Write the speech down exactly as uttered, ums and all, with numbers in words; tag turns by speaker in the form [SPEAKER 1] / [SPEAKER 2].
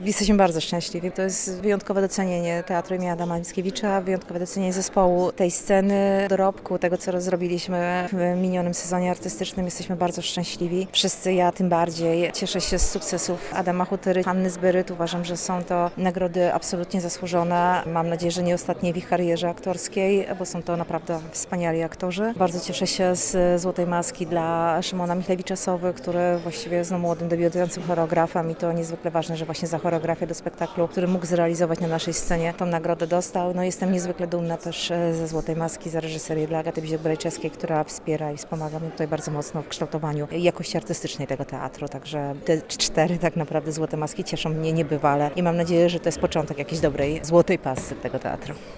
[SPEAKER 1] Jesteśmy bardzo szczęśliwi. To jest wyjątkowe docenienie Teatru imienia Adama Mickiewicza, wyjątkowe docenienie zespołu, tej sceny, dorobku, tego co zrobiliśmy w minionym sezonie artystycznym. Jesteśmy bardzo szczęśliwi. Wszyscy, ja tym bardziej. Cieszę się z sukcesów Adama Hutyry, Hanny Zbyryt. Uważam, że są to nagrody absolutnie zasłużone. Mam nadzieję, że nie ostatnie w ich karierze aktorskiej, bo są to naprawdę wspaniali aktorzy. Bardzo cieszę się z Złotej Maski dla Szymona Michlewicza-Sowy, który właściwie jest no, młodym, debiutującym choreografem i to niezwykle ważne, że właśnie za choreografię do spektaklu, który mógł zrealizować na naszej scenie, tą nagrodę dostał. No jestem niezwykle dumna też ze Złotej Maski za reżyserię dla Agaty Biziek-Brajczewskiej, która wspiera i wspomaga mnie tutaj bardzo mocno w kształtowaniu jakości artystycznej tego teatru. Także te cztery tak naprawdę Złote Maski cieszą mnie niebywale i mam nadzieję, że to jest początek jakiejś dobrej Złotej Pasy tego teatru.